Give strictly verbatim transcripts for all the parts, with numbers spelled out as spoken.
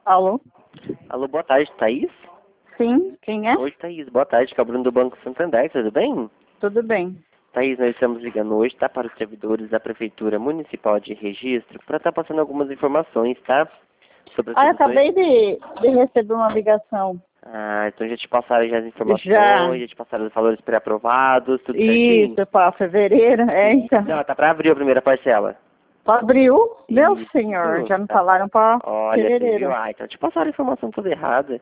Alô? Alô, boa tarde, Thaís? Sim, quem é? Oi, Thaís, boa tarde, que é o Bruno do Banco Santander, tudo bem? Tudo bem. Thaís, nós estamos ligando hoje, tá, para os servidores da Prefeitura Municipal de Registro, para estar passando algumas informações, tá? Sobre as Ah, eu soluções. acabei de, de receber uma ligação. Ah, então já te passaram já as informações, Já. já, te passaram os valores pré-aprovados, tudo certinho? Isso, para fevereiro, é, então. Não, tá para abrir a primeira parcela. Para abril? Meu Isso, senhor, já me tá. falaram para Olha, você viu? fevereiro. Ah, então te passaram a informação toda errada.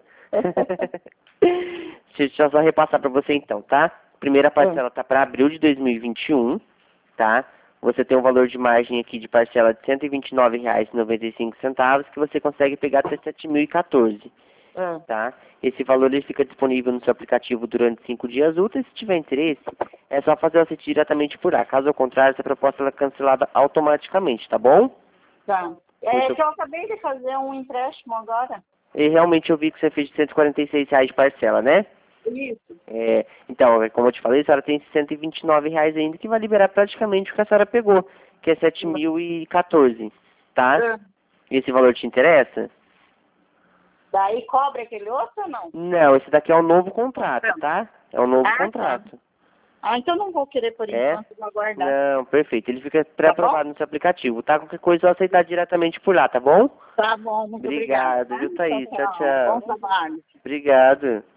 Deixa eu só repassar para você então, tá? Primeira parcela tá para abril de dois mil e vinte e um, tá? Você tem um valor de margem aqui de parcela de cento e vinte e nove reais e noventa e cinco centavos que você consegue pegar até sete mil e quatorze, Ah, tá? Esse valor ele fica disponível no seu aplicativo durante cinco dias úteis. Se tiver interesse, é só fazer o aceite diretamente por lá. Caso contrário, essa proposta ela é cancelada automaticamente, tá bom? tá. É Muito- que eu acabei de fazer um empréstimo agora. E realmente eu vi que você fez de cento e quarenta e seis reais de parcela, né? Isso. É, então, como eu te falei, a senhora tem cento e vinte e nove reais ainda que vai liberar praticamente o que a senhora pegou, que é sete mil e quatorze, tá? Ah, Esse valor te interessa? daí cobra aquele outro ou não? Não, esse daqui é um novo contrato, tá? É um novo Ah, tá. contrato. Ah, então não vou querer por É? enquanto, vou aguardar. Não, perfeito. Ele fica Tá bom? pré-aprovado no seu aplicativo, tá? Qualquer coisa eu aceitar diretamente por lá, tá bom? Tá bom, muito obrigada. Obrigado, viu, Thaís? Tchau, Bom tchau. trabalho. Obrigado.